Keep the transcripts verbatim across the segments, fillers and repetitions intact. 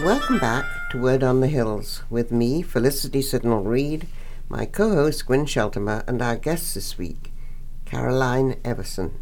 Welcome back to Word on the Hills with me, Felicity Sidnall-Reid, my co-host Gwyn Sheltimer, and our guest this week, Caroline Everson.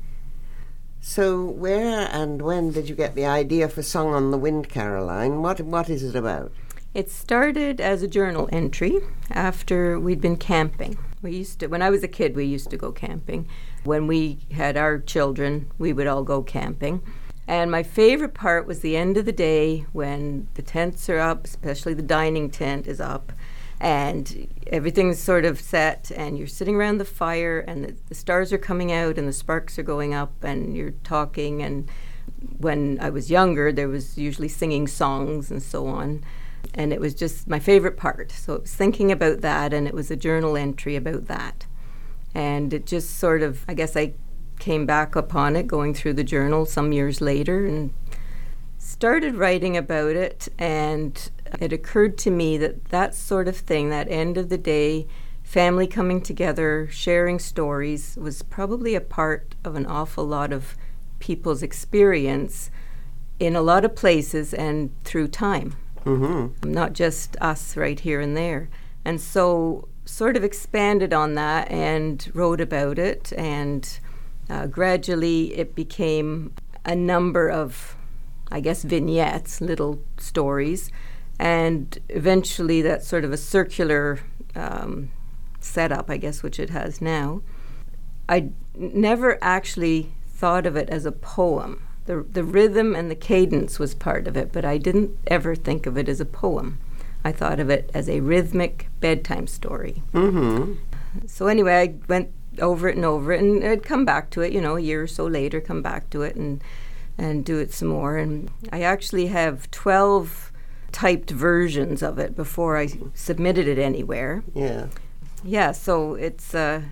So where and when did you get the idea for Song on the Wind, Caroline? What What is it about? It started as a journal entry after we'd been camping. We used to, when I was a kid, we used to go camping. When we had our children, we would all go camping. And my favorite part was the end of the day when the tents are up, especially the dining tent is up, and everything's sort of set, and you're sitting around the fire, and the, the stars are coming out, and the sparks are going up, and you're talking. And when I was younger, there was usually singing songs and so on. And it was just my favorite part. So it was thinking about that, and it was a journal entry about that. And it just sort of, I guess I came back upon it going through the journal some years later and started writing about it. And it occurred to me that that sort of thing, that end of the day, family coming together, sharing stories, was probably a part of an awful lot of people's experience in a lot of places and through time. Mm-hmm. Not just us right here and there. And so sort of expanded on that and wrote about it, and uh, gradually it became a number of, I guess, vignettes, little stories, and eventually that's sort of a circular um, setup, I guess, which it has now. I never actually thought of it as a poem. The the rhythm and the cadence was part of it, but I didn't ever think of it as a poem. I thought of it as a rhythmic bedtime story. Mm-hmm. So anyway, I went over it and over it, and I'd come back to it, you know, a year or so later, come back to it and and do it some more. And I actually have twelve typed versions of it before I submitted it anywhere. Yeah. Yeah, so it's uh,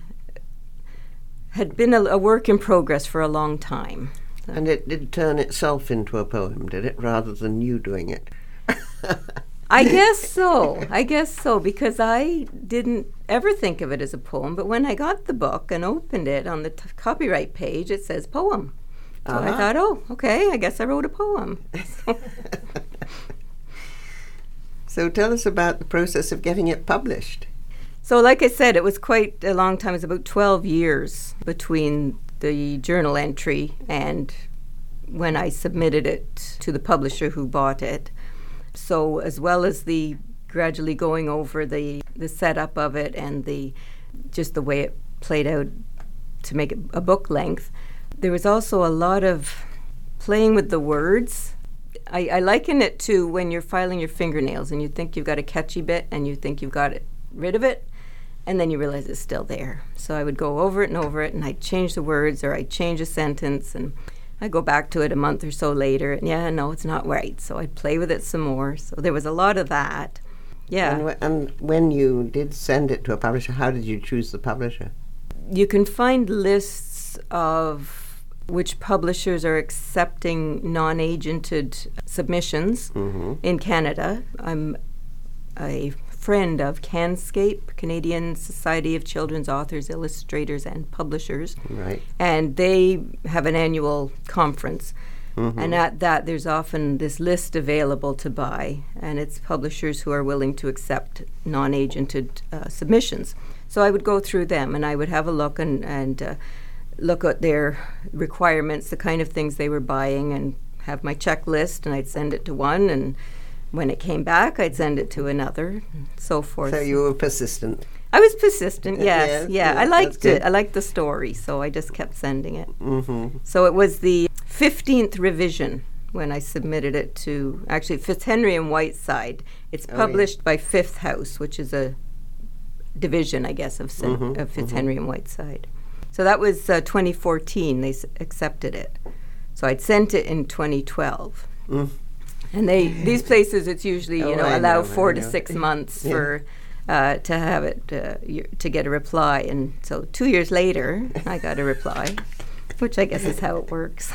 had been a, a work in progress for a long time. And it did turn itself into a poem, did it, rather than you doing it? I guess so. I guess so, because I didn't ever think of it as a poem. But when I got the book and opened it, on the t- copyright page, it says poem. So uh-huh. I thought, oh, okay, I guess I wrote a poem. So tell us about the process of getting it published. So like I said, it was quite a long time. It was about twelve years between the journal entry and when I submitted it to the publisher who bought it. So as well as the gradually going over the, the setup of it and the just the way it played out to make it a book length, there was also a lot of playing with the words. I, I liken it to when you're filing your fingernails and you think you've got a catchy bit and you think you've got it, rid of it, and then you realize it's still there. So I would go over it and over it, and I'd change the words, or I'd change a sentence, and I'd go back to it a month or so later, and yeah, no, it's not right. So I'd play with it some more. So there was a lot of that. Yeah. And, w- and when you did send it to a publisher, how did you choose the publisher? You can find lists of which publishers are accepting non-agented submissions mm-hmm. in Canada. I'm a friend of CanScape, Canadian Society of Children's Authors, Illustrators, and Publishers. Right. And they have an annual conference. Mm-hmm. And at that, there's often this list available to buy, and it's publishers who are willing to accept non-agented uh, submissions. So I would go through them, and I would have a look and, and uh, look at their requirements, the kind of things they were buying, and have my checklist, and I'd send it to one, and when it came back, I'd send it to another, and so forth. So you were persistent. I was persistent, yes. yeah, yeah, yeah, I liked it. I liked the story, so I just kept sending it. Mm-hmm. So it was the fifteenth revision when I submitted it to, actually, Fitzhenry and Whiteside. It's published oh, yeah. by Fifth House, which is a division, I guess, of, mm-hmm, of Fitzhenry mm-hmm. and Whiteside. So that was uh, twenty fourteen, they s- accepted it. So I'd sent it in twenty twelve. Mm. And they these places, it's usually, oh, you know, I allow know, four to six months yeah. for uh, to have it, uh, to get a reply. And so two years later, I got a reply, which I guess is how it works.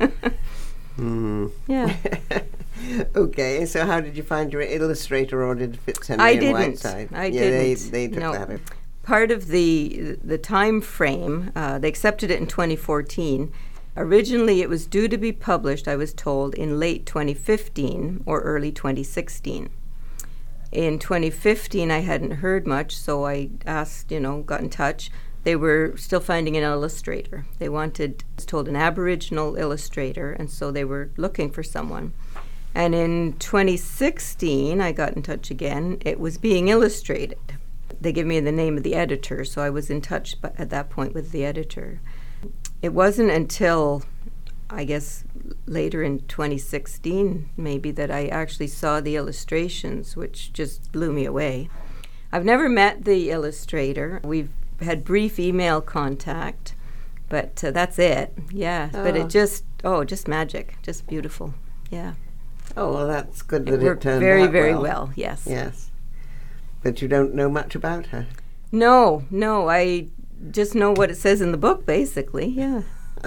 mm. Yeah. Okay, so how did you find your illustrator, or did Fitzhenry I and didn't. Whiteside? I yeah, didn't. They, they took no. that. Part of the the time frame, uh, they accepted it in twenty fourteen, Originally, it was due to be published, I was told, in late twenty fifteen or early twenty sixteen. In twenty fifteen, I hadn't heard much, so I asked, you know, got in touch. They were still finding an illustrator. They wanted, I was told, an Aboriginal illustrator, and so they were looking for someone. And in twenty sixteen, I got in touch again. It was being illustrated. They gave me the name of the editor, so I was in touch at that point with the editor. It wasn't until, I guess, later in twenty sixteen, maybe, that I actually saw the illustrations, which just blew me away. I've never met the illustrator. We've had brief email contact, but uh, that's it. Yeah, oh. But it just, oh, just magic, just beautiful. Yeah. Oh, well, that's good that it, it worked turned very, out very well. well. Yes. Yes. But you don't know much about her? No, no. I just know what it says in the book, basically. Yeah.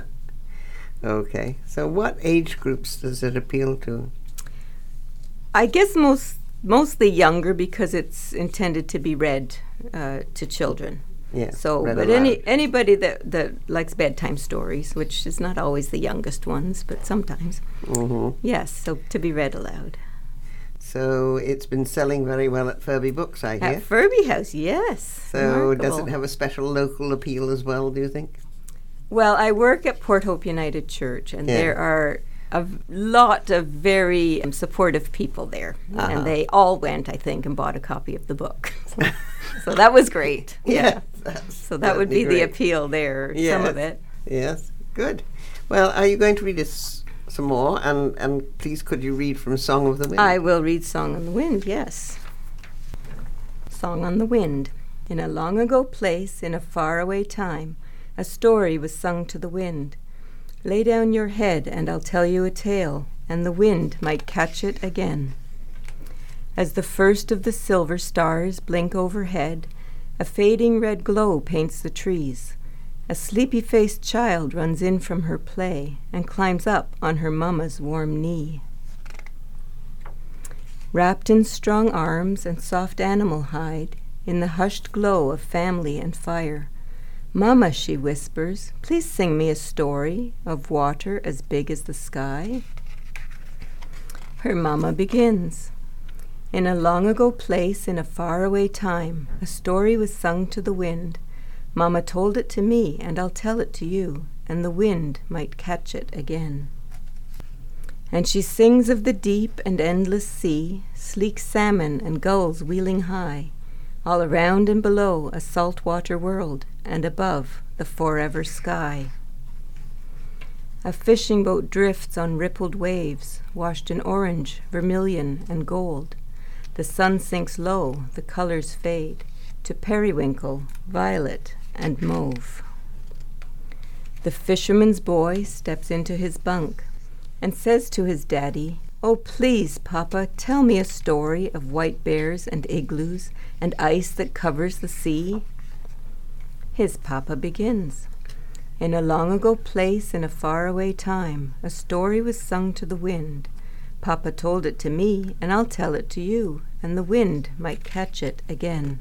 Okay. So what age groups does it appeal to? I guess most mostly younger, because it's intended to be read uh, to children. Yeah. So, read but aloud. any anybody that, that likes bedtime stories, which is not always the youngest ones, but sometimes. Mm-hmm. Yes. So to be read aloud. So it's been selling very well at Furby Books, I hear. At Furby House, yes. So Remarkable. Does it have a special local appeal as well, do you think? Well, I work at Port Hope United Church, and Yeah. there are a v- lot of very um, supportive people there. Uh-huh. And they all went, I think, and bought a copy of the book. So, so that was great. Yeah. So that would be great. the appeal there, Yes. some of it. Yes, good. Well, are you going to read us some more? And, and please, could you read from Song of the Wind? I will read Song on the Wind, yes. Song on the Wind. In a long ago place, in a faraway time, a story was sung to the wind. Lay down your head, and I'll tell you a tale, and the wind might catch it again. As the first of the silver stars blink overhead, a fading red glow paints the trees. A sleepy-faced child runs in from her play and climbs up on her mamma's warm knee. Wrapped in strong arms and soft animal hide, in the hushed glow of family and fire, "Mamma," she whispers, "please sing me a story of water as big as the sky." Her mamma begins. In a long ago place, in a faraway time, a story was sung to the wind. Mamma told it to me, and I'll tell it to you, and the wind might catch it again. And she sings of the deep and endless sea, sleek salmon and gulls wheeling high, all around and below a saltwater world, and above the forever sky. A fishing boat drifts on rippled waves, washed in orange, vermilion, and gold. The sun sinks low, the colors fade, to periwinkle, violet, and mauve. The fisherman's boy steps into his bunk and says to his daddy, "Oh, please, Papa, tell me a story of white bears and igloos and ice that covers the sea." His papa begins. In a long ago place, in a faraway time, a story was sung to the wind. Papa told it to me, and I'll tell it to you, and the wind might catch it again.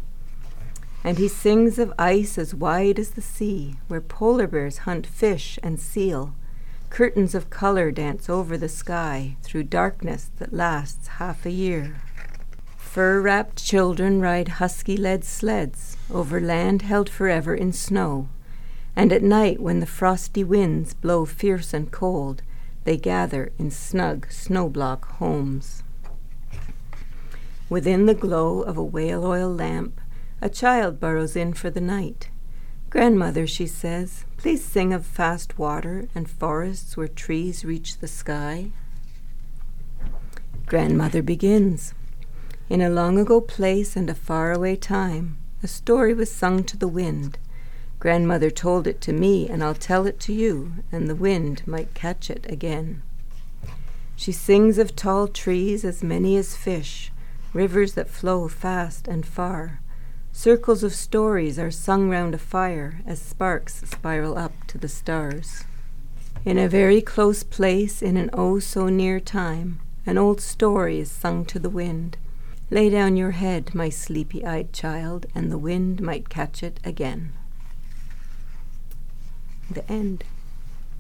And he sings of ice as wide as the sea, where polar bears hunt fish and seal. Curtains of color dance over the sky through darkness that lasts half a year. Fur-wrapped children ride husky-led sleds over land held forever in snow. And at night, when the frosty winds blow fierce and cold, they gather in snug snowblock homes. Within the glow of a whale oil lamp, a child burrows in for the night. "Grandmother," she says, "please sing of fast water and forests where trees reach the sky." Grandmother begins. In a long ago place and a faraway time, a story was sung to the wind. Grandmother told it to me, and I'll tell it to you, and the wind might catch it again. She sings of tall trees as many as fish, rivers that flow fast and far. Circles of stories are sung round a fire as sparks spiral up to the stars. In a very close place, in an oh so near time, an old story is sung to the wind. Lay down your head, my sleepy-eyed child, and the wind might catch it again. The end.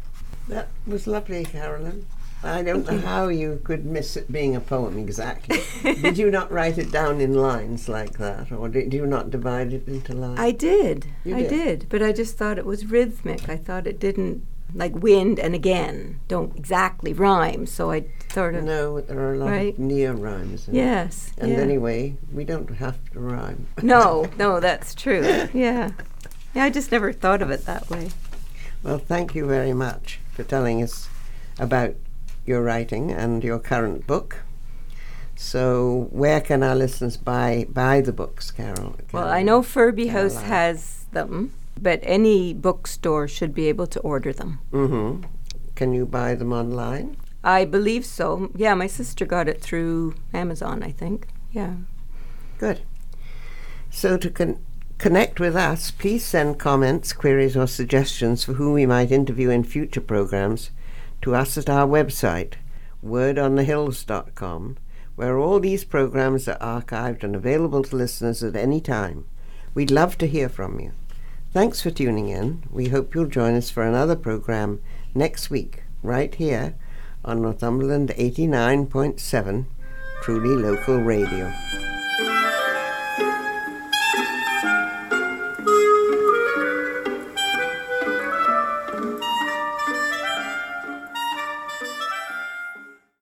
That was lovely, Carolyn. I don't know how you could miss it being a poem exactly. Did you not write it down in lines like that, or did you not divide it into lines? I did. You I did? did, but I just thought it was rhythmic. I thought it didn't, like wind and again, don't exactly rhyme, so I sort of... No, there are a lot Right. of near rhymes. In Yes. it. And yeah. anyway, we don't have to rhyme. No, no, that's true. Yeah. Yeah, I just never thought of it that way. Well, thank you very much for telling us about your writing and your current book. So where can our listeners buy buy the books, Carol? Well, Carol- I know Furby House Caroline? has them, but any bookstore should be able to order them. Mm-hmm. Can you buy them online? I believe so. Yeah, my sister got it through Amazon, I think. Yeah. Good. So to con- connect with us, please send comments, queries or suggestions for who we might interview in future programs to us at our website, word on the hills dot com, where all these programs are archived and available to listeners at any time. We'd love to hear from you. Thanks for tuning in. We hope you'll join us for another program next week, right here on Northumberland eighty-nine point seven, Truly Local Radio.